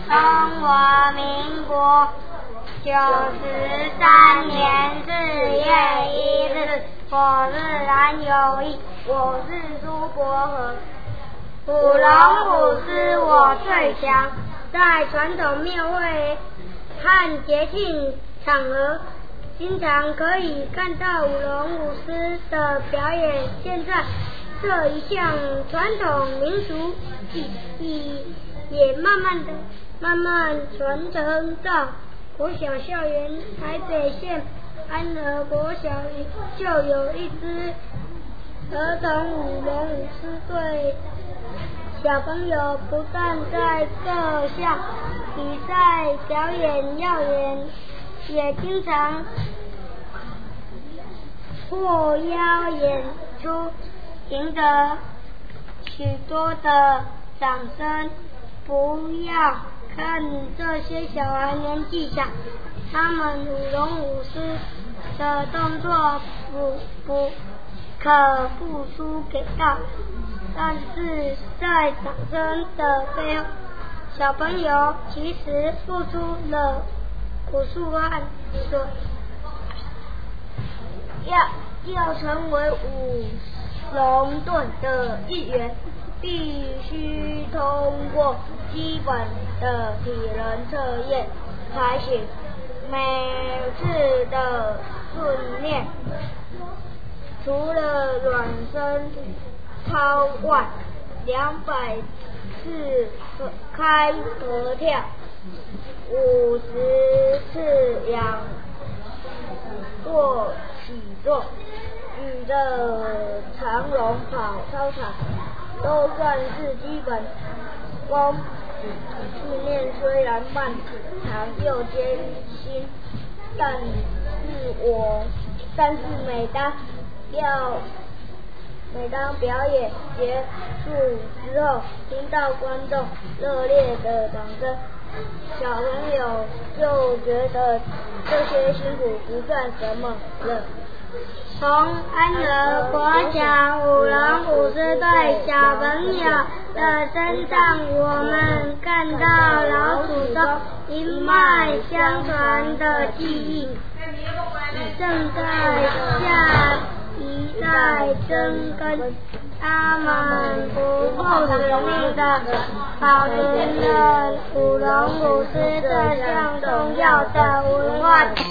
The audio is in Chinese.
中华民国93年4月1日，我是蓝友义，我是苏国和。舞龙舞狮我最强，在传统庙会和节庆场合，经常可以看到舞龙舞狮的表演。现在这一项传统民俗技艺也慢慢传承到国小校园。台北县安和国小就有一支儿童舞龙舞狮队，小朋友不但在各项比赛表演耀眼，也经常获邀演出，赢得许多的掌声。不要看这些小孩年纪小，他们舞龙舞狮的动作不输给大人，但是在掌声的背后，小朋友其实付出了无数和水。要成为舞龙队的一员，必须通过基本的体能测验才行。每次的训练除了暖身操外，200次开合跳，50次仰卧起坐，与着长龙跑操场都算是基本功。训练虽然漫长又艰辛，但是每当表演结束之后，听到观众热烈的掌声，小朋友就觉得这些辛苦不算什么了。从安和国小舞龙舞狮队小朋友的身上，我们看到老祖宗一脉相传的技艺，正在一代生根。他们不负使命的保存了舞龙舞狮这项重要的文化。